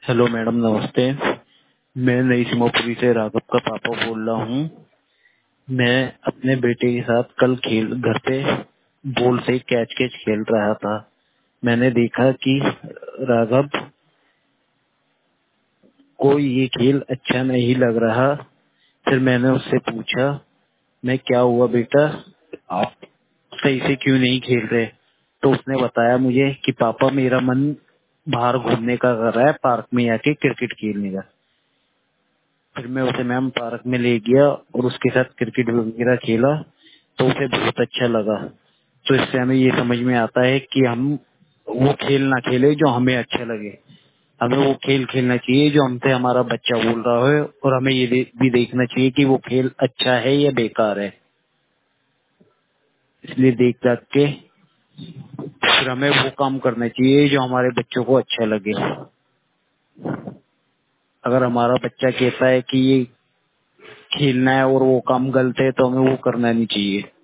Hello madam, नमस्ते। मैं नई सिमोपुरी से राघव का पापा बोल रहा हूँ। मैं अपने बेटे के साथ कल खेल घर पे बॉल से कैच कैच खेल रहा था। मैंने देखा कि राघव को ये खेल अच्छा नहीं लग रहा। फिर मैंने उससे पूछा, मैं क्या हुआ बेटा, आप सही से क्यों नहीं खेल रहे? तो उसने बताया मुझे कि पापा मेरा मन बाहर घूमने का कर रहा है, पार्क में आके क्रिकेट खेलने का। फिर मैं उसे मैम पार्क में ले गया और उसके साथ क्रिकेट वगैरह खेला तो उसे बहुत अच्छा लगा। तो इससे हमें ये समझ में आता है कि हम वो खेल ना खेले जो हमें अच्छा लगे। हमें वो खेल खेलना चाहिए जो हमसे हमारा बच्चा बोल रहा है, और हमें ये भी देखना चाहिए कि वो खेल अच्छा है या बेकार है। इसलिए देख दाख के फिर हमें वो काम करना चाहिए जो हमारे बच्चों को अच्छा लगे। अगर हमारा बच्चा कहता है कि ये खेलना है और वो काम गलत है तो हमें वो करना नहीं चाहिए।